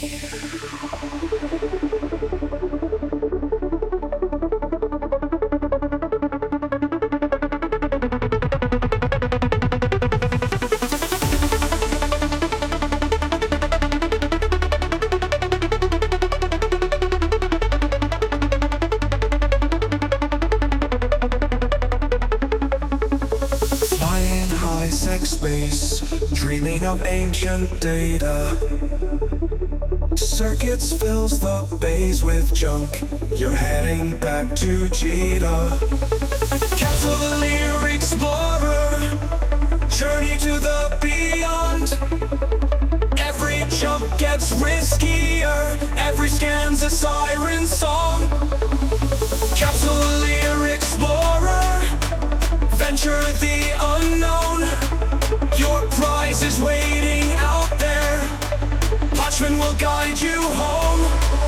Flying high sex space, dreaming of ancient data. Circuits fills the bays with junk. You're heading back to Jita. Cavalier explorer, journey to the beyond. Every jump gets riskier, every scan's a siren song. Cavalier explorer, venture the unknown. Your prize is waiting out there. Watchman will guide you home.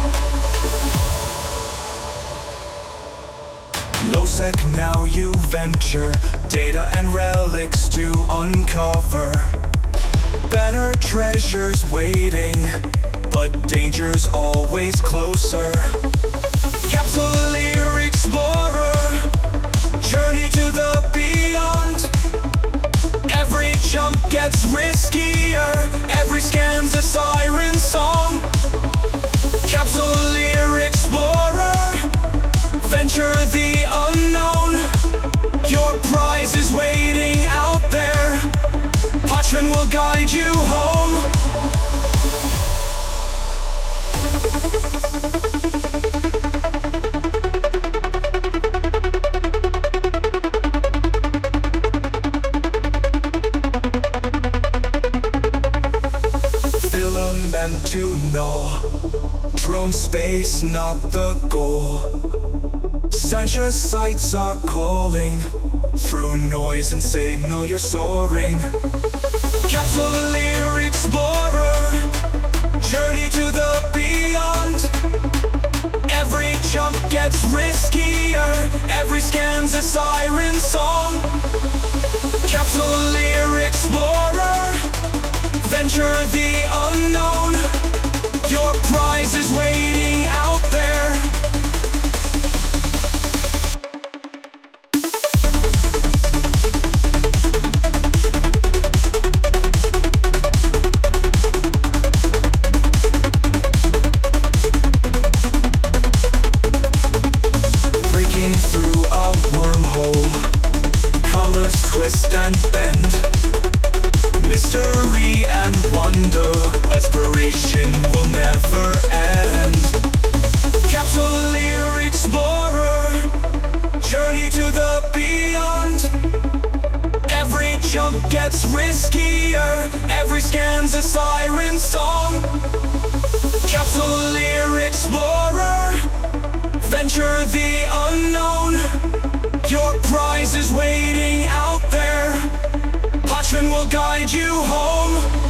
Low-sec, now you venture data and relics to uncover. Better treasures waiting, but danger's always closer. Cavalier explorer, journey to the beyond. Every jump gets riskier, every scan's a siren song. Cavalier explorer, venture the unknown. Your prize is waiting out there. Watchman will guide you home. Filament to know, drone space not the goal. Sensor sights are calling, through noise and signal you're soaring. Cavalier explorer, journey to the beyond. Every jump gets riskier, every scan's a siren song. Cavalier explorer, venture the unknown. Your prize is waiting out there. Breaking through a wormhole, colors twist and bend. Mystery and wonder, exploration will never end. Cavalier explorer, journey to the beyond. Every jump gets riskier, every scan's a siren song. Cavalier explorer, venture the unknown. Your prize is waiting out there. Watchman will guide you home.